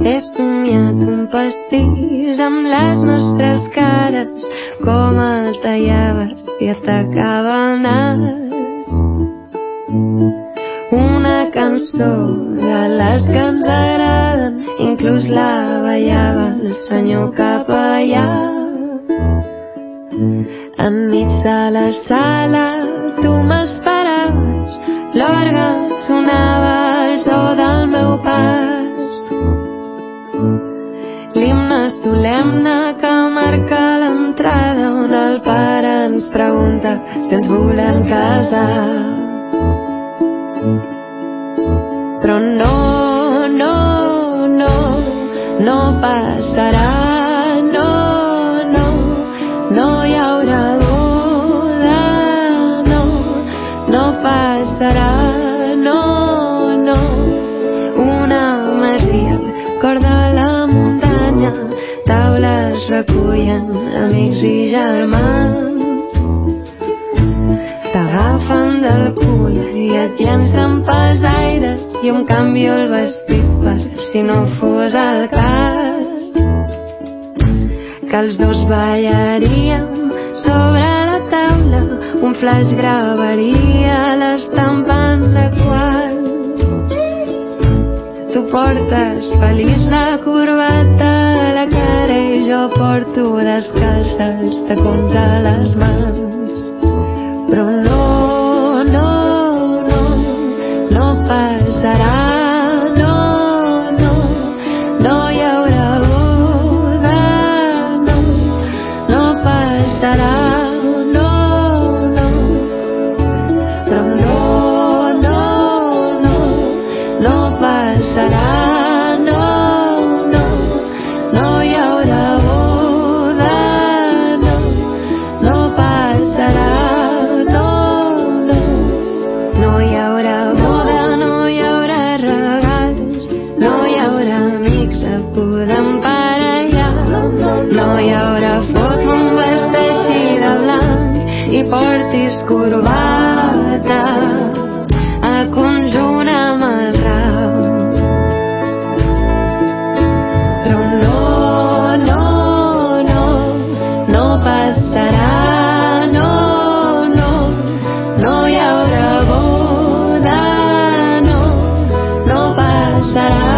He somiat un pastís amb les nostres cares, com el tallaves i atacava el nas. Una cançó de les que ens agraden, inclús la ballava el senyor capellà. Enmig de la sala tu m'esperaves, l'orgue sonava el so del meu pas. L'himne solemne que marca l'entrada, on el pare ens pregunta si ens volem casar. Però no, no, no, no passarà, no, no, no hi haurà boda, no, no passarà, no, no. Una masia al cor de la muntanya, taules recullen amics i germans. T'agafen del cul i et llancen pels aires, i em canvio el vestit per si no fos el cas. Que els dos ballaríem sobre la taula, un flaix gravaria l'estampa en la qual tu portes feliç la corbata a la cara i jo porto descalça els tacons a les mans. Però no, no, no, no passarà, no, no, no hi haurà boda, no, no passarà, no, no. Però no, no, no, no passarà, no, no, no hi haurà boda, no, no passarà. No hi haurà foto amb vesteixida blanc i portis corbata a conjunt amb el ram. Però no, no, no, no passarà, no, no, no hi haurà boda, no, no passarà.